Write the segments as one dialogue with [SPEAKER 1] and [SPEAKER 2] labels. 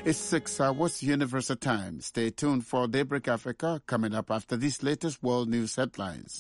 [SPEAKER 1] It's 6 hours Universal Time. Stay tuned for Daybreak Africa coming up after these latest world news headlines.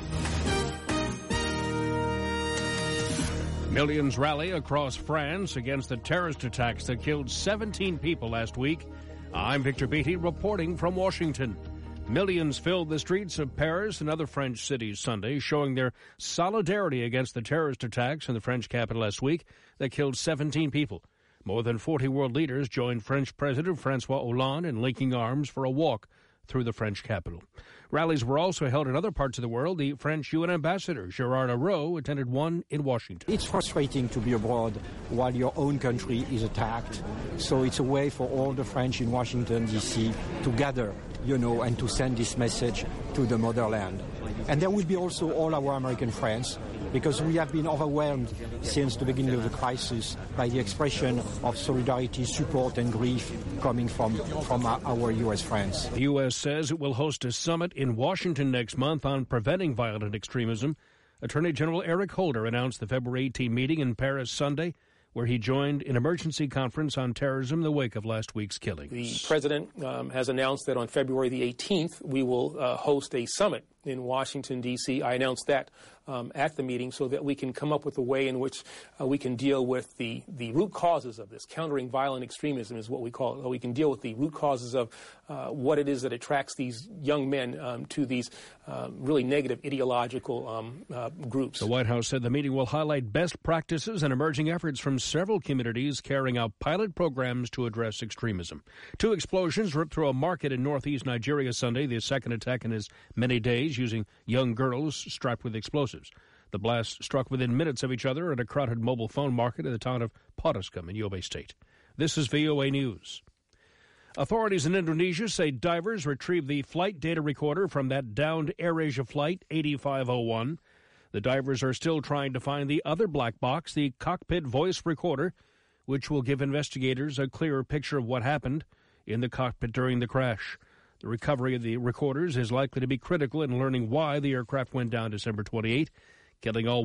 [SPEAKER 2] Millions rally across France against the terrorist attacks that killed 17 people last week. I'm Victor Beatty reporting from Washington. Millions filled the streets of Paris and other French cities Sunday, showing their solidarity against the terrorist attacks in the French capital last week that killed 17 people. More than 40 world leaders joined French President François Hollande in linking arms for a walk through the French capital. Rallies were also held in other parts of the world. The French UN ambassador, Gérard Araud, attended one in Washington.
[SPEAKER 3] It's frustrating to be abroad while your own country is attacked. So it's a way for all the French in Washington, D.C. to gather, and to send this message to the motherland. And there will be also all our American friends, because we have been overwhelmed since the beginning of the crisis by the expression of solidarity, support and grief coming from our U.S. friends.
[SPEAKER 2] The U.S. says it will host a summit in Washington next month on preventing violent extremism. Attorney General Eric Holder announced the February 18 meeting in Paris Sunday, where he joined an emergency conference on terrorism in the wake of last week's killings.
[SPEAKER 4] The president has announced that on February the 18th, we will host a summit in Washington, D.C. I announced that at the meeting so that we can come up with a way in which we can deal with the root causes of this. Countering violent extremism is what we call it. We can deal with the root causes of what it is that attracts these young men to these really negative ideological groups.
[SPEAKER 2] The White House said the meeting will highlight best practices and emerging efforts from several communities carrying out pilot programs to address extremism. 2 explosions ripped through a market in northeast Nigeria Sunday, the second attack in as many days, using young girls strapped with explosives. The blast struck within minutes of each other at a crowded mobile phone market in the town of Potoskum in Yobe State. This is VOA News. Authorities in Indonesia say divers retrieved the flight data recorder from that downed AirAsia flight 8501. The divers are still trying to find the other black box, the cockpit voice recorder, which will give investigators a clearer picture of what happened in the cockpit during the crash. The recovery of the recorders is likely to be critical in learning why the aircraft went down December 28, killing all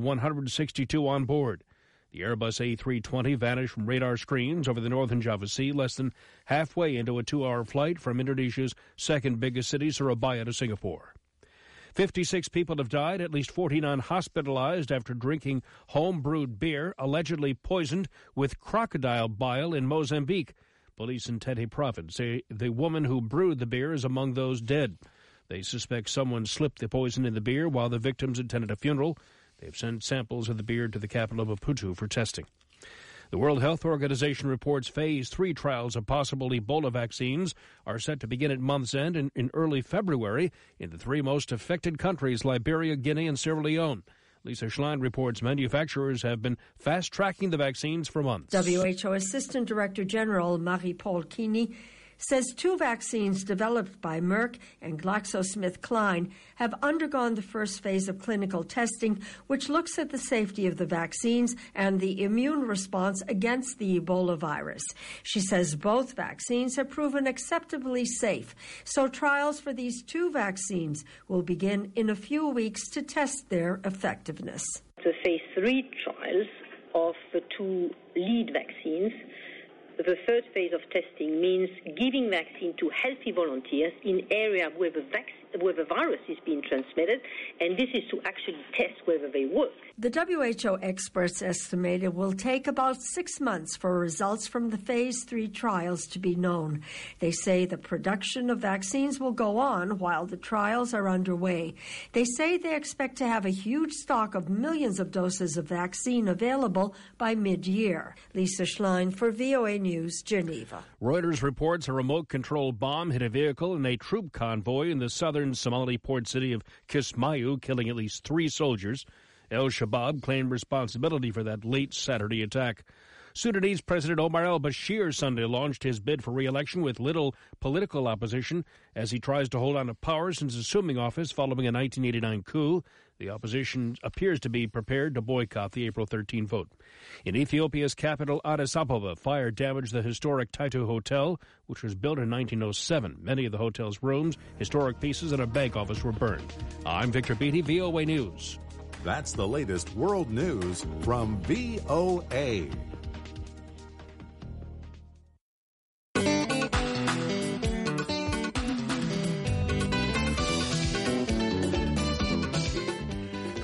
[SPEAKER 2] 162 on board. The Airbus A320 vanished from radar screens over the northern Java Sea less than halfway into a 2-hour flight from Indonesia's second biggest city, Surabaya, to Singapore. 56 people have died, at least 49 hospitalized after drinking home-brewed beer allegedly poisoned with crocodile bile in Mozambique. Police in Tete province say the woman who brewed the beer is among those dead. They suspect someone slipped the poison in the beer while the victims attended a funeral. They've sent samples of the beer to the capital of Maputo for testing. The World Health Organization reports Phase 3 trials of possible Ebola vaccines are set to begin at month's end in early February in the 3 most affected countries, Liberia, Guinea, and Sierra Leone. Lisa Schlein reports manufacturers have been fast-tracking the vaccines for months.
[SPEAKER 5] WHO Assistant Director General Marie-Paule Kini says 2 vaccines developed by Merck and GlaxoSmithKline have undergone the first phase of clinical testing, which looks at the safety of the vaccines and the immune response against the Ebola virus. She says both vaccines have proven acceptably safe, so trials for these 2 vaccines will begin in a few weeks to test their effectiveness.
[SPEAKER 6] The phase 3 trials of the 2 lead vaccines. The third phase of testing means giving vaccine to healthy volunteers in areas where the virus is being transmitted, and this is to actually test whether they work.
[SPEAKER 5] The WHO experts estimate it will take about 6 months for results from the Phase 3 trials to be known. They say the production of vaccines will go on while the trials are underway. They say they expect to have a huge stock of millions of doses of vaccine available by mid-year. Lisa Schlein for VOA News, Geneva.
[SPEAKER 2] Reuters reports a remote-controlled bomb hit a vehicle in a troop convoy in the southern Somali port city of Kismayu, killing at least 3 soldiers. El-Shabaab claimed responsibility for that late Saturday attack. Sudanese President Omar al-Bashir Sunday launched his bid for re-election with little political opposition as he tries to hold on to power since assuming office following a 1989 coup. The opposition appears to be prepared to boycott the April 13 vote. In Ethiopia's capital, Addis Ababa, fire damaged the historic Taitu Hotel, which was built in 1907. Many of the hotel's rooms, historic pieces, and a bank office were burned. I'm Victor Beatty, VOA News.
[SPEAKER 7] That's the latest world news from VOA.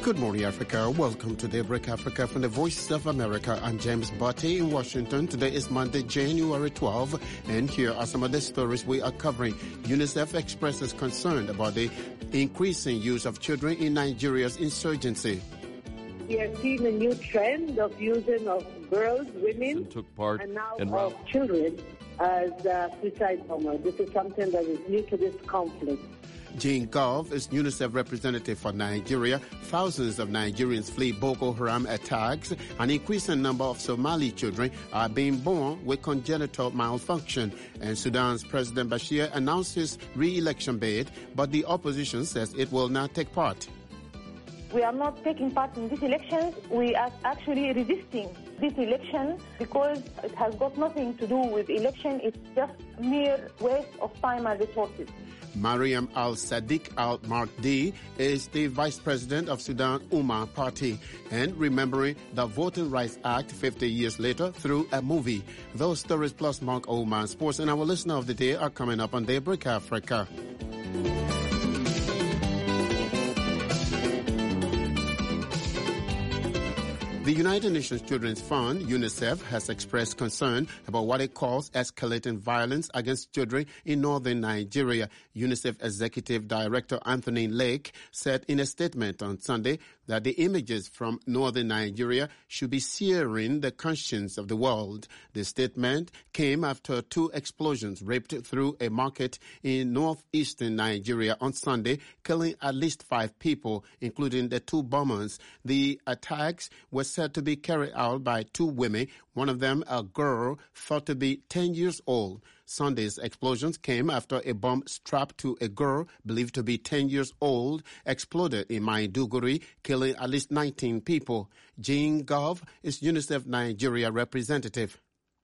[SPEAKER 1] Good morning, Africa. Welcome to Daybreak Africa from the Voice of America. I'm James Botti in Washington. Today is Monday, January 12, and here are some of the stories we are covering. UNICEF expresses concern about the increasing use of children in Nigeria's insurgency.
[SPEAKER 8] We are seeing a new trend of using of girls, women,
[SPEAKER 9] took part
[SPEAKER 8] and now of children as suicide bombers. This is something that is new to this conflict.
[SPEAKER 1] Jean Gov is UNICEF representative for Nigeria. Thousands of Nigerians flee Boko Haram attacks. An increasing number of Somali children are being born with congenital malfunction. And Sudan's President Bashir announced his re-election bid, but the opposition says it will not take part.
[SPEAKER 10] We are not taking part in these elections. We are actually resisting this election because it has got nothing to do with election. It's just mere waste of time and resources.
[SPEAKER 1] Mariam Al-Sadiq Al-Mardi is the vice president of Sudan Umma Party and remembering the Voting Rights Act 50 years later through a movie. Those stories plus Mark Oman Sports and our listener of the day are coming up on Daybreak Africa. The United Nations Children's Fund, UNICEF, has expressed concern about what it calls escalating violence against children in northern Nigeria. UNICEF Executive Director Anthony Lake said in a statement on Sunday that the images from northern Nigeria should be searing the conscience of the world. The statement came after 2 explosions ripped through a market in northeastern Nigeria on Sunday, killing at least 5 people, including the 2 bombers. The attacks were said to be carried out by 2 women, one of them a girl thought to be 10 years old. Sunday's explosions came after a bomb strapped to a girl believed to be 10 years old exploded in Maiduguri, killing at least 19 people. Jean Gov is UNICEF Nigeria representative.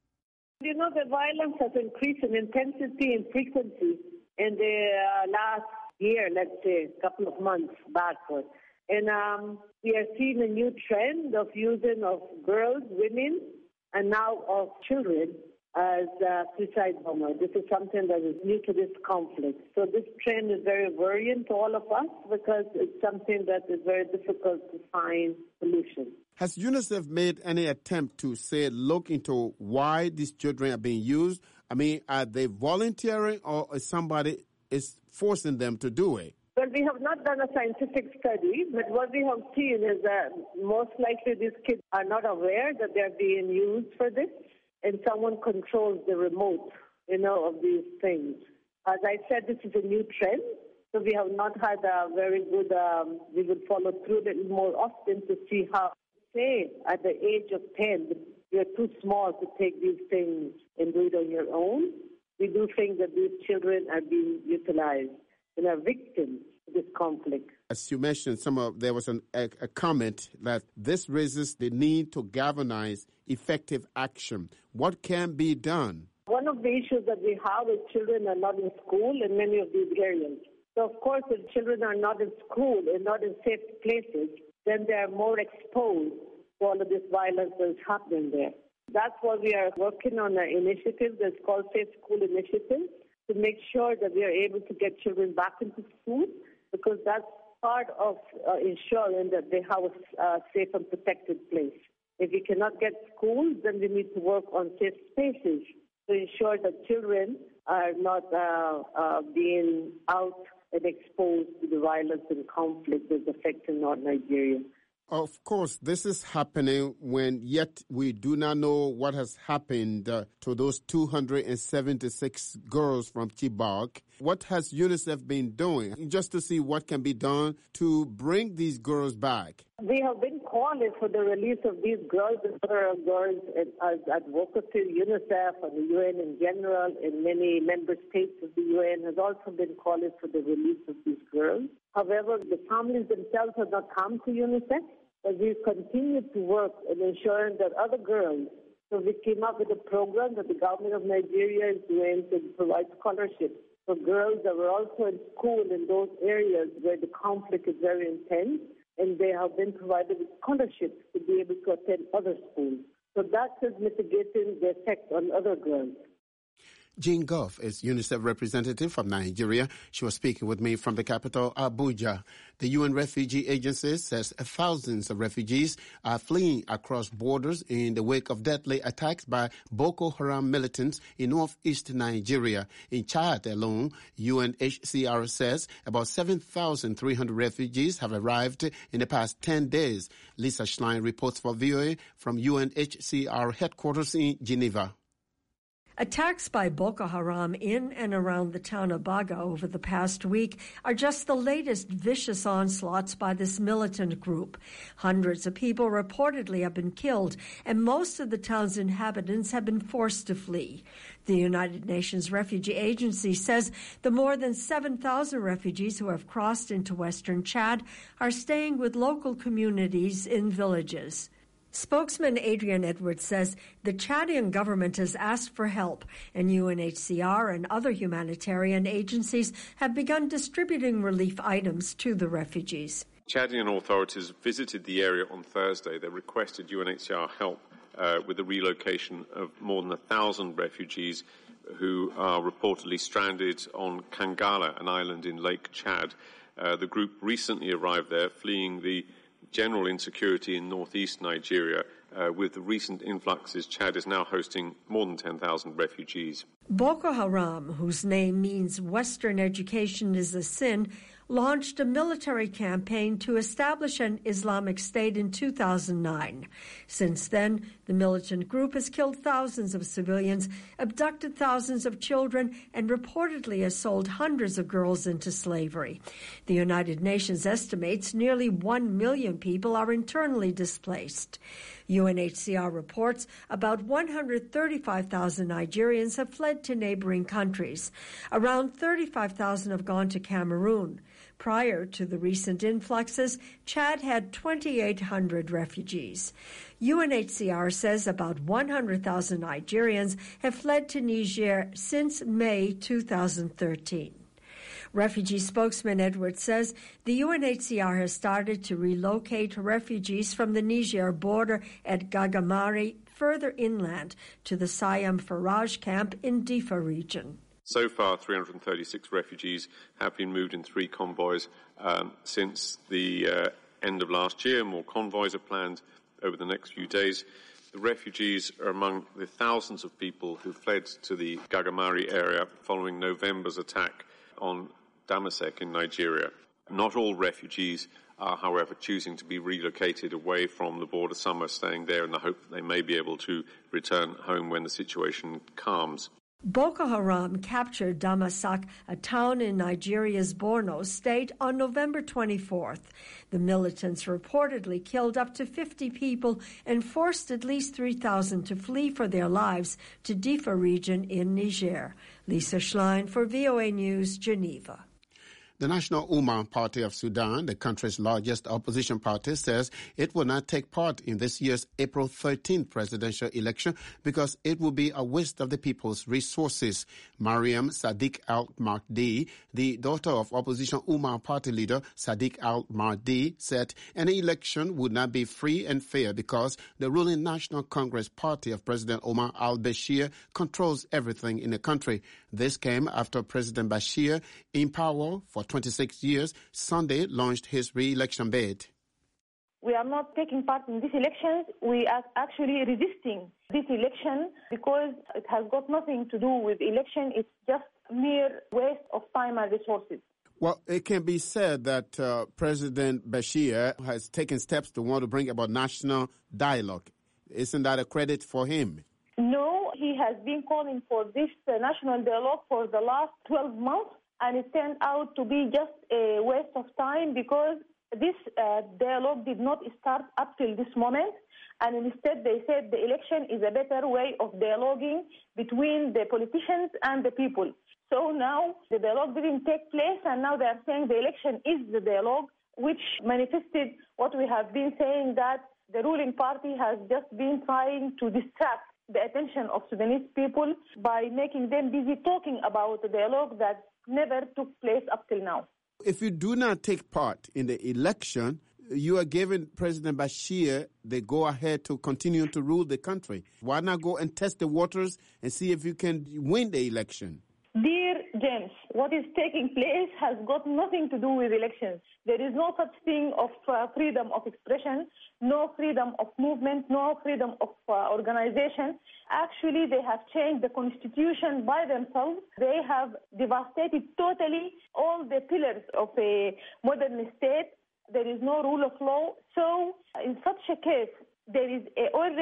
[SPEAKER 8] You know, the violence has increased in intensity and frequency in the last year, let's say, a couple of months backward. And we are seeing a new trend of using of girls, women, and now of children as suicide bombers. This is something that is new to this conflict. So this trend is very worrying to all of us because it's something that is very difficult to find solutions.
[SPEAKER 1] Has UNICEF made any attempt to, say, look into why these children are being used? I mean, are they volunteering or is somebody is forcing them to do it?
[SPEAKER 8] Well, we have not done a scientific study, but what we have seen is that most likely these kids are not aware that they're being used for this, and someone controls the remote, of these things. As I said, this is a new trend, so we have not had a very good, we would follow through a little more often to see how, say, at the age of 10, you're too small to take these things and do it on your own. We do think that these children are being utilized and are victims of this conflict.
[SPEAKER 1] As you mentioned, there was a comment that this raises the need to galvanize effective action. What can be done?
[SPEAKER 8] One of the issues that we have is children are not in school in many of these areas. So, of course, if children are not in school and not in safe places, then they are more exposed to all of this violence that is happening there. That's why we are working on an initiative that's called Safe School Initiative, to make sure that we are able to get children back into school, because that's part of ensuring that they have a safe and protected place. If we cannot get schools, then we need to work on safe spaces to ensure that children are not being out and exposed to the violence and conflict that's affecting North Nigeria.
[SPEAKER 1] Of course, this is happening when yet we do not know what has happened to those 276 girls from Chibok. What has UNICEF been doing just to see what can be done to bring these girls back?
[SPEAKER 8] We have been calling for the release of these girls and other girls as advocacy. UNICEF and the UN in general, and many member states of the UN has also been calling for the release of these girls. However, the families themselves have not come to UNICEF, but we continue to work in ensuring that other girls. So we came up with a program that the government of Nigeria is doing to provide scholarships for girls that were also in school in those areas where the conflict is very intense, and they have been provided with scholarships to be able to attend other schools. So that is mitigating the effect on other girls.
[SPEAKER 1] Jean Goff is UNICEF representative from Nigeria. She was speaking with me from the capital, Abuja. The UN Refugee Agency says thousands of refugees are fleeing across borders in the wake of deadly attacks by Boko Haram militants in northeast Nigeria. In Chad alone, UNHCR says about 7,300 refugees have arrived in the past 10 days. Lisa Schlein reports for VOA from UNHCR headquarters in Geneva.
[SPEAKER 5] Attacks by Boko Haram in and around the town of Baga over the past week are just the latest vicious onslaughts by this militant group. Hundreds of people reportedly have been killed, and most of the town's inhabitants have been forced to flee. The United Nations Refugee Agency says the more than 7,000 refugees who have crossed into western Chad are staying with local communities in villages. Spokesman Adrian Edwards says the Chadian government has asked for help, and UNHCR and other humanitarian agencies have begun distributing relief items to the refugees.
[SPEAKER 9] Chadian authorities visited the area on Thursday. They requested UNHCR help with the relocation of more than 1,000 refugees who are reportedly stranded on Kangala, an island in Lake Chad. The group recently arrived there, fleeing the general insecurity in northeast Nigeria. With the recent influxes, Chad is now hosting more than 10,000 refugees.
[SPEAKER 5] Boko Haram, whose name means Western education is a sin, launched a military campaign to establish an Islamic State in 2009. Since then, the militant group has killed thousands of civilians, abducted thousands of children, and reportedly has sold hundreds of girls into slavery. The United Nations estimates nearly 1 million people are internally displaced. UNHCR reports about 135,000 Nigerians have fled to neighboring countries. Around 35,000 have gone to Cameroon. Prior to the recent influxes, Chad had 2,800 refugees. UNHCR says about 100,000 Nigerians have fled to Niger since May 2013. Refugee spokesman Edwards says the UNHCR has started to relocate refugees from the Niger border at Gagamari further inland to the Sayam Faraj camp in Difa region.
[SPEAKER 9] So far, 336 refugees have been moved in 3 convoys since the end of last year. More convoys are planned over the next few days. The refugees are among the thousands of people who fled to the Gagamari area following November's attack on Damasek in Nigeria. Not all refugees are, however, choosing to be relocated away from the border. Some are staying there in the hope that they may be able to return home when the situation calms.
[SPEAKER 5] Boko Haram captured Damasak, a town in Nigeria's Borno state, on November 24th. The militants reportedly killed up to 50 people and forced at least 3,000 to flee for their lives to Difa region in Niger. Lisa Schlein for VOA News, Geneva.
[SPEAKER 1] The National Umma Party of Sudan, the country's largest opposition party, says it will not take part in this year's April 13th presidential election because it will be a waste of the people's resources. Mariam Sadiq al-Mahdi, the daughter of opposition Umma party leader Sadiq al-Mahdi, said any election would not be free and fair because the ruling National Congress Party of President Omar al-Bashir controls everything in the country. This came after President Bashir, in power for 26 years, Sunday launched his re-election bid.
[SPEAKER 10] We are not taking part in these elections. We are actually resisting this election because it has got nothing to do with election. It's just mere waste of time and resources.
[SPEAKER 1] Well, it can be said that President Bashir has taken steps to want to bring about national dialogue. Isn't that a credit for him?
[SPEAKER 10] No, he has been calling for this national dialogue for the last 12 months. And it turned out to be just a waste of time because this dialogue did not start up till this moment. And instead they said the election is a better way of dialoguing between the politicians and the people. So now the dialogue didn't take place, and now they are saying the election is the dialogue, which manifested what we have been saying, that the ruling party has just been trying to distract the attention of Sudanese people by making them busy talking about the dialogue that never took place up till now.
[SPEAKER 1] If you do not take part in the election, you are giving President Bashir the go-ahead to continue to rule the country. Why not go and test the waters and see if you can win the election?
[SPEAKER 10] Dear James, what is taking place has got nothing to do with elections. There is no such thing of freedom of expression, no freedom of movement, no freedom of organization. Actually, they have changed the constitution by themselves. They have devastated totally all the pillars of a modern state. There is no rule of law. So in such a case, there is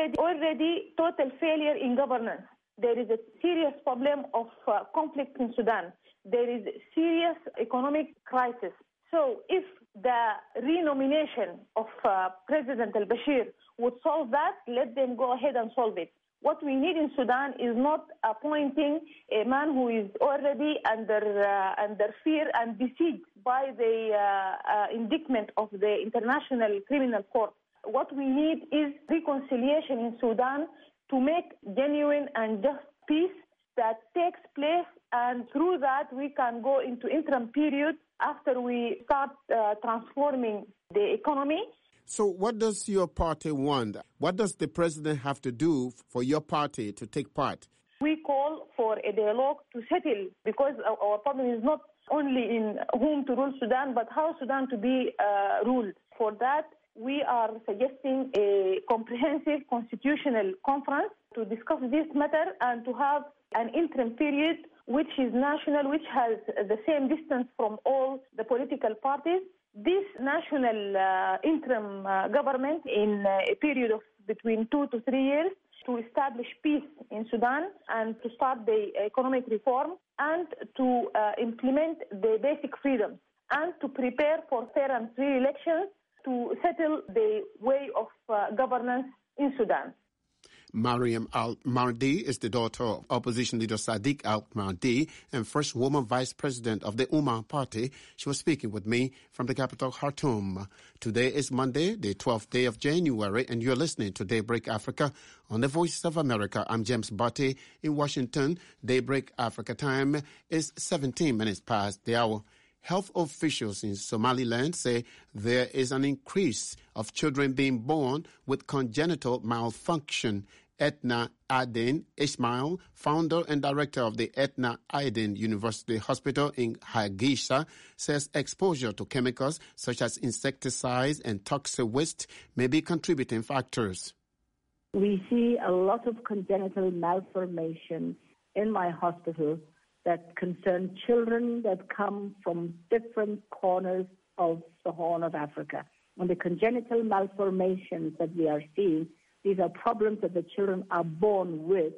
[SPEAKER 10] already total failure in governance. There is a serious problem of conflict in Sudan. There is a serious economic crisis. So if the renomination of President al-Bashir would solve that, let them go ahead and solve it. What we need in Sudan is not appointing a man who is already under fear and besieged by the indictment of the International Criminal Court. What we need is reconciliation in Sudan to make genuine and just peace that takes place, and through that we can go into interim period after we start transforming the economy.
[SPEAKER 1] So what does your party want? What does the president have to do for your party to take part?
[SPEAKER 10] We call for a dialogue to settle, because our problem is not only in whom to rule Sudan, but how Sudan to be ruled. For that, we are suggesting a comprehensive constitutional conference to discuss this matter and to have an interim period which is national, which has the same distance from all the political parties. This national interim government in a period of between 2 to 3 years to establish peace in Sudan and to start the economic reform and to implement the basic freedoms and to prepare for fair and free elections to settle the way of governance in Sudan.
[SPEAKER 1] Mariam Al-Mahdi is the daughter of opposition leader Sadiq Al-Mahdi and first woman vice president of the Umma party. She was speaking with me from the capital, Khartoum. Today is Monday, the 12th day of January, and you're listening to Daybreak Africa on the Voice of America. I'm James Barty in Washington. Daybreak Africa time is 17 minutes past the hour. Health officials in Somaliland say there is an increase of children being born with congenital malfunction. Etna Aden Ismail, founder and director of the Etna Aden University Hospital in Hargeisa, says exposure to chemicals such as insecticides and toxic waste may be contributing factors.
[SPEAKER 8] We see a lot of congenital malformations in my hospital that concern children that come from different corners of the Horn of Africa. And the congenital malformations that we are seeing, these are problems that the children are born with,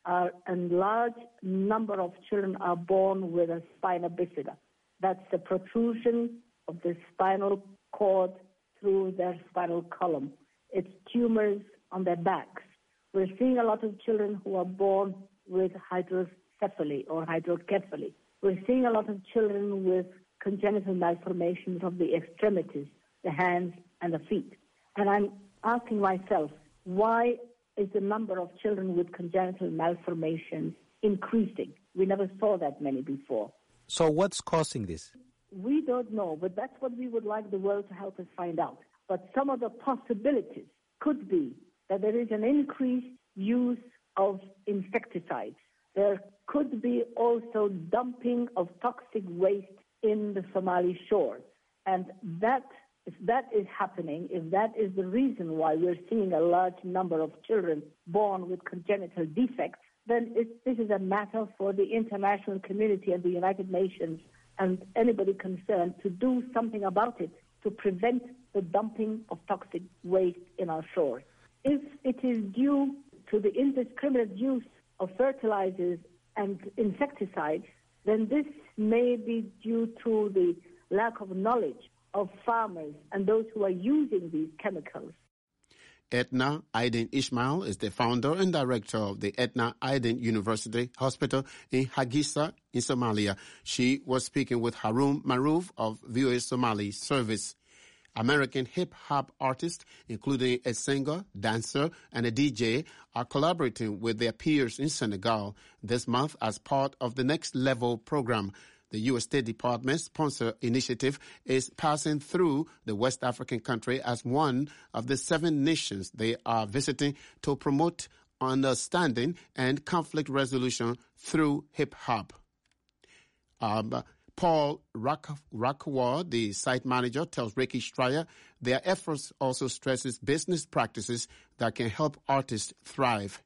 [SPEAKER 8] and large number of children are born with a spina bifida. That's the protrusion of the spinal cord through their spinal column. It's tumors on their backs. We're seeing a lot of children who are born with hydrocephaly or hydrocephaly. We're seeing a lot of children with congenital malformations of the extremities, the hands and the feet. And I'm asking myself, why is the number of children with congenital malformations increasing? We never saw that many before.
[SPEAKER 11] So what's causing this?
[SPEAKER 8] We don't know, but that's what we would like the world to help us find out. But some of the possibilities could be that there is an increased use of insecticides. There could be also dumping of toxic waste in the Somali shores. And if that is happening, if that is the reason why we're seeing a large number of children born with congenital defects, then this is a matter for the international community and the United Nations and anybody concerned to do something about it to prevent the dumping of toxic waste in our shores. If it is due to the indiscriminate use of fertilizers and insecticides, then this may be due to the lack of knowledge of farmers and those who are using these chemicals.
[SPEAKER 1] Etna Aden Ismail is the founder and director of the Etna Aden University Hospital in Hargeisa in Somalia. She was speaking with Harun Maruf of VOA Somali Service. American hip-hop artists, including a singer, dancer, and a DJ, are collaborating with their peers in Senegal this month as part of the Next Level program. The U.S. State Department sponsor initiative is passing through the West African country as one of the 7 nations they are visiting to promote understanding and conflict resolution through hip-hop. Paul Rockwell, the site manager, tells Ricky Stryer their efforts also stresses business practices that can help artists thrive.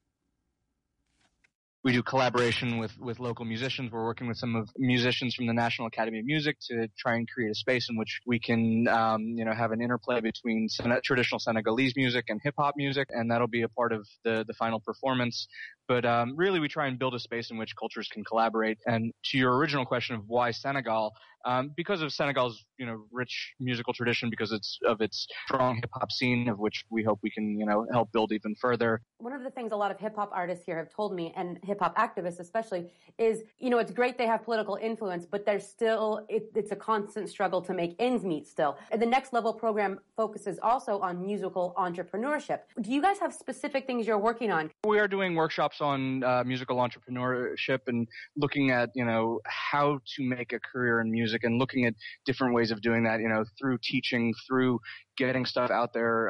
[SPEAKER 12] We do collaboration with local musicians. We're working with some of musicians from the National Academy of Music to try and create a space in which we can, have an interplay between traditional Senegalese music and hip-hop music, and that'll be a part of the final performance. But really, we try and build a space in which cultures can collaborate. And to your original question of why Senegal, because of Senegal's rich musical tradition, because of its strong hip hop scene, of which we hope we can help build even further.
[SPEAKER 13] One of the things a lot of hip hop artists here have told me, and hip hop activists especially, is it's great they have political influence, but there's still it's a constant struggle to make ends meet still. And the Next Level program focuses also on musical entrepreneurship. Do you guys have specific things you're working on?
[SPEAKER 12] We are doing workshops on musical entrepreneurship and looking at how to make a career in music, and looking at different ways of doing that, through teaching, through getting stuff out there,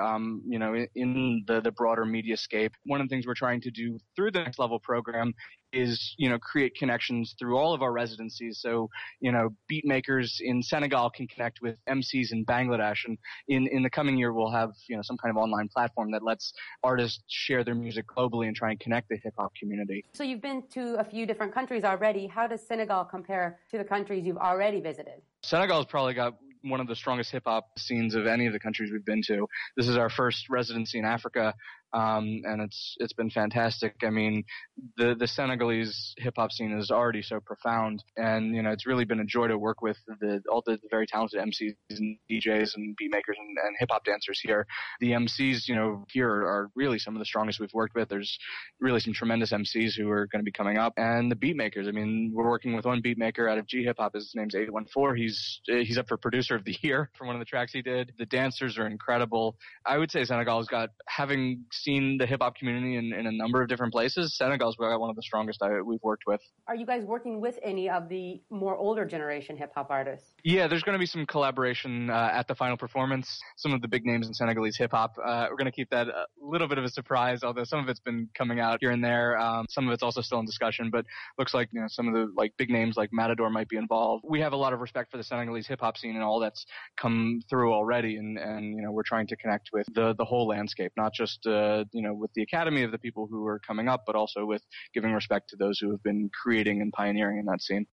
[SPEAKER 12] in the broader media scape. One of the things we're trying to do through the Next Level program is, create connections through all of our residencies. So, beat makers in Senegal can connect with MCs in Bangladesh. And in the coming year, we'll have, some kind of online platform that lets artists share their music globally and try and connect the hip hop community.
[SPEAKER 13] So you've been to a few different countries already. How does Senegal compare to the countries you've already visited?
[SPEAKER 12] Senegal's probably got one of the strongest hip-hop scenes of any of the countries we've been to. This is our first residency in Africa, and it's been fantastic. I mean, the Senegalese hip-hop scene is already so profound, and, it's really been a joy to work with all the very talented MCs and DJs and beat makers and hip-hop dancers here. The MCs, here are really some of the strongest we've worked with. There's really some tremendous MCs who are going to be coming up, and the beat makers. I mean, we're working with one beat maker out of G Hip Hop. His name's 814. He's up for producer of the year for one of the tracks he did. The dancers are incredible. I would say Senegal's got, having seen the hip-hop community in a number of different places, Senegal's got one of the strongest we've worked with.
[SPEAKER 13] Are you guys working with any of the more older generation hip-hop artists?
[SPEAKER 12] Yeah, there's going to be some collaboration at the final performance. Some of the big names in Senegalese hip-hop. We're going to keep that a little bit of a surprise, although some of it's been coming out here and there. Some of it's also still in discussion, but looks like some of the big names like Matador might be involved. We have a lot of respect for the Senegalese hip-hop scene and all that's come through already, and we're trying to connect with the whole landscape, not just with the academy of the people who are coming up, but also with giving respect to those who have been creating and pioneering in that scene.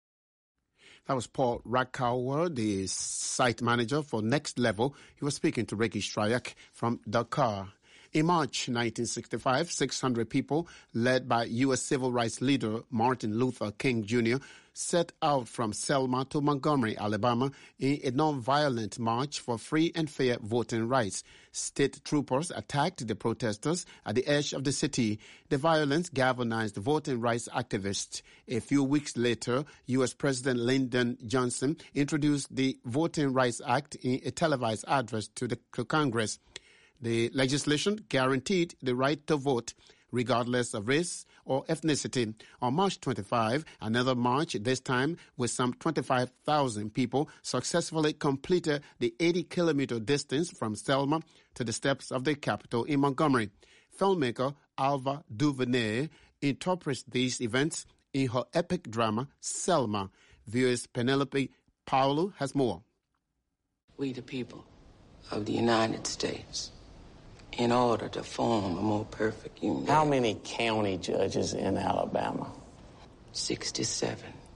[SPEAKER 1] That was Paul Rockwell, the site manager for Next Level. He was speaking to Ricky Stryer from Dakar. In March 1965, 600 people, led by U.S. civil rights leader Martin Luther King Jr., set out from Selma to Montgomery, Alabama, in a non-violent march for free and fair voting rights. State troopers attacked the protesters at the edge of the city. The violence galvanized voting rights activists. A few weeks later, U.S. President Lyndon Johnson introduced the Voting Rights Act in a televised address to Congress. The legislation guaranteed the right to vote, regardless of race or ethnicity. On March 25, another march, this time with some 25,000 people, successfully completed the 80-kilometer distance from Selma to the steps of the Capitol in Montgomery. Filmmaker Ava DuVernay interprets these events in her epic drama, Selma. Viewers Penelope Paulo has more.
[SPEAKER 14] We the people of the United States, in order to form a more perfect union.
[SPEAKER 15] How many county judges in Alabama?
[SPEAKER 14] 67.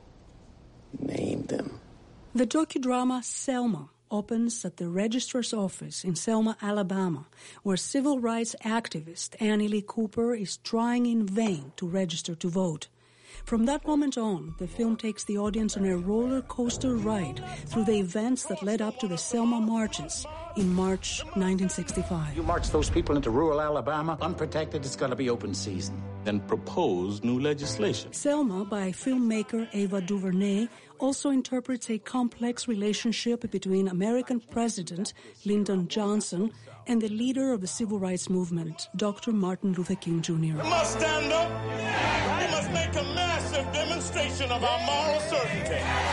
[SPEAKER 15] Name them.
[SPEAKER 16] The docudrama Selma opens at the registrar's office in Selma, Alabama, where civil rights activist Annie Lee Cooper is trying in vain to register to vote. From that moment on, the film takes the audience on a roller coaster ride through the events that led up to the Selma marches in March 1965.
[SPEAKER 15] You march those people into rural Alabama, unprotected, it's going to be open season. Then propose new legislation.
[SPEAKER 16] Selma, by filmmaker Ava DuVernay, also interprets a complex relationship between American President Lyndon Johnson and the leader of the civil rights movement, Dr. Martin Luther King Jr.
[SPEAKER 17] We must stand up. We must make a massive demonstration of our moral certainty.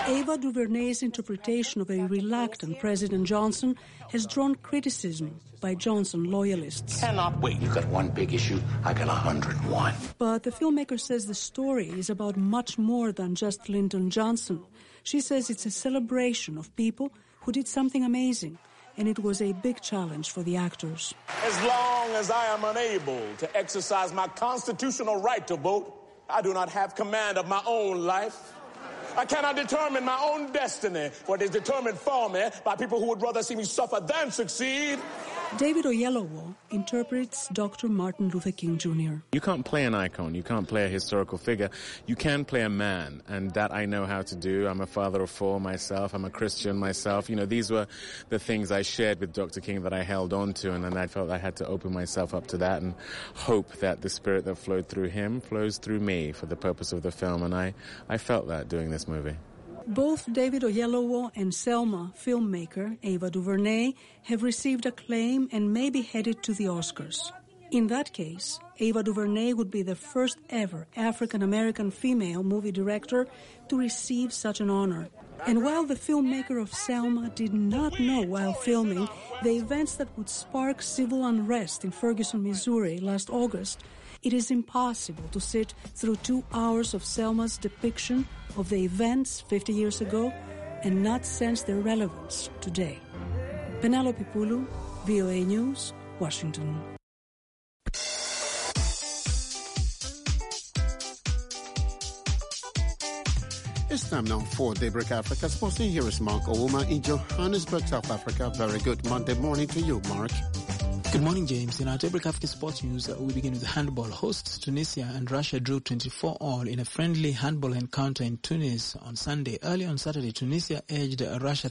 [SPEAKER 16] Ava DuVernay's interpretation of a reluctant President Johnson has drawn criticism by Johnson loyalists.
[SPEAKER 15] Cannot wait. You got one big issue, I got 101.
[SPEAKER 16] But the filmmaker says the story is about much more than just Lyndon Johnson. She says it's a celebration of people who did something amazing, and it was a big challenge for the actors.
[SPEAKER 17] As long as I am unable to exercise my constitutional right to vote, I do not have command of my own life. I cannot determine my own destiny, for it is determined for me by people who would rather see me suffer than succeed.
[SPEAKER 16] David Oyelowo interprets Dr. Martin Luther King Jr.
[SPEAKER 18] You can't play an icon. You can't play a historical figure. You can play a man, and that I know how to do. I'm a father of 4 myself. I'm a Christian myself. You know, these were the things I shared with Dr. King that I held on to, and then I felt I had to open myself up to that and hope that the spirit that flowed through him flows through me for the purpose of the film, and I felt that doing this movie.
[SPEAKER 16] Both David Oyelowo and Selma filmmaker Ava DuVernay have received acclaim and may be headed to the Oscars. In that case, Ava DuVernay would be the first ever African-American female movie director to receive such an honor. And while the filmmaker of Selma did not know while filming the events that would spark civil unrest in Ferguson, Missouri last August, it is impossible to sit through 2 hours of Selma's depiction of the events 50 years ago and not sense their relevance today. Penelope Pulu, VOA News, Washington.
[SPEAKER 1] It's time now for Daybreak Africa. Sporting here is Mark Owuma in Johannesburg, South Africa. Very good Monday morning to you, Mark.
[SPEAKER 19] Good morning, James. In our Daybreak Africa Sports News, we begin with handball. Hosts Tunisia and Russia drew 24-all in a friendly handball encounter in Tunis on Sunday. Early on Saturday, Tunisia edged Russia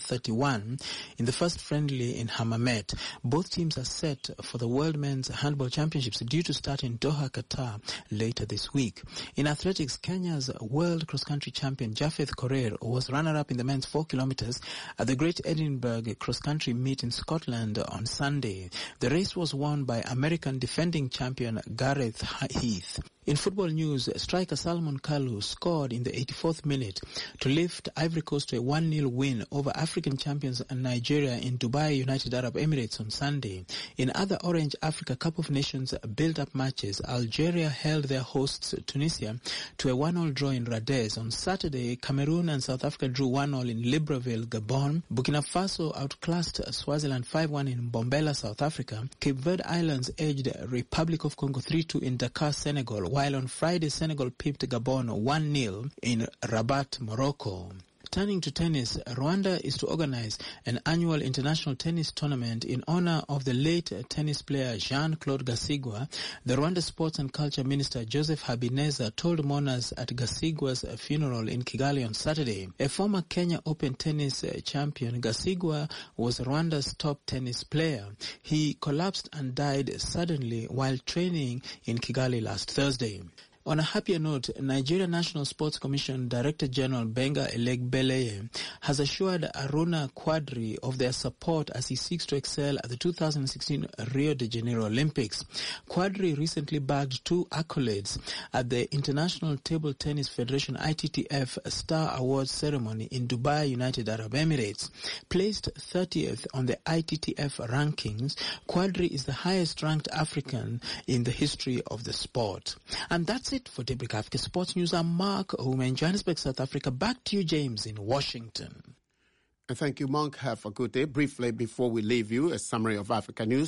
[SPEAKER 19] 34-31 in the first friendly in Hammamet. Both teams are set for the World Men's Handball Championships due to start in Doha, Qatar later this week. In athletics, Kenya's world cross-country champion Japheth Korir was runner-up in the men's 4 kilometers at the Great Edinburgh cross-country meet in Scotland on Sunday. The race was won by American defending champion Gareth Heath. In football news, striker Salomon Kalou scored in the 84th minute to lift Ivory Coast to a 1-0 win over African champions Nigeria in Dubai, United Arab Emirates on Sunday. In other Orange Africa Cup of Nations build-up matches, Algeria held their hosts Tunisia to a 1-1 draw in Radez. On Saturday, Cameroon and South Africa drew 1-1 in Libreville, Gabon. Burkina Faso outclassed Swaziland 5-1 in Bombela, South Africa. Cape Verde Islands edged Republic of Congo 3-2 in Dakar, Senegal, while on Friday Senegal pipped Gabon 1-0 in Rabat, Morocco. Turning to tennis, Rwanda is to organize an annual international tennis tournament in honor of the late tennis player Jean-Claude Gasigwa. The Rwanda Sports and Culture Minister Joseph Habineza told mourners at Gasigwa's funeral in Kigali on Saturday. A former Kenya Open tennis champion, Gasigwa was Rwanda's top tennis player. He collapsed and died suddenly while training in Kigali last Thursday. On a happier note, Nigeria National Sports Commission Director General Benga Elegbeleye has assured Aruna Quadri of their support as he seeks to excel at the 2016 Rio de Janeiro Olympics. Quadri recently bagged 2 accolades at the International Table Tennis Federation ITTF Star Awards ceremony in Dubai, United Arab Emirates. Placed 30th on the ITTF rankings, Quadri is the highest ranked African in the history of the sport. And that's it for Daybreak Africa Sports News. I'm Mark Owuma in Johannesburg, South Africa. Back to you, James, in Washington.
[SPEAKER 1] And thank you, Mark. Have a good day. Briefly, before we leave you, a summary of Africa news.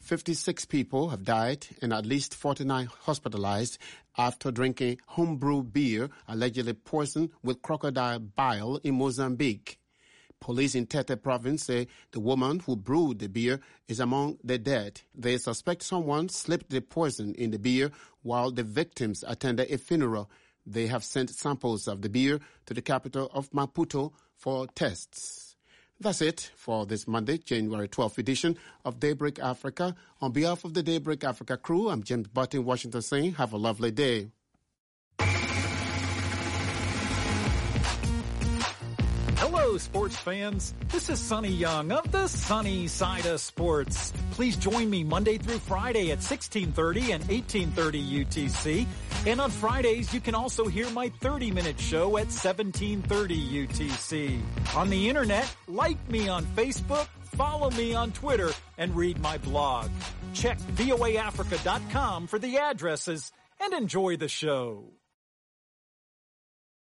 [SPEAKER 1] 56 people have died and at least 49 hospitalized after drinking homebrew beer allegedly poisoned with crocodile bile in Mozambique. Police in Tete province say the woman who brewed the beer is among the dead. They suspect someone slipped the poison in the beer while the victims attended a funeral. They have sent samples of the beer to the capital of Maputo for tests. That's it for this Monday, January 12th edition of Daybreak Africa. On behalf of the Daybreak Africa crew, I'm James Butt in Washington saying have a lovely day.
[SPEAKER 20] Hello, sports fans. This is Sonny Young of the Sunny Side of Sports. Please join me Monday through Friday at 1630 and 1830 UTC. And on Fridays, you can also hear my 30-minute show at 1730 UTC. On the internet, like me on Facebook, follow me on Twitter, and read my blog. Check voaafrica.com for the addresses and enjoy the show.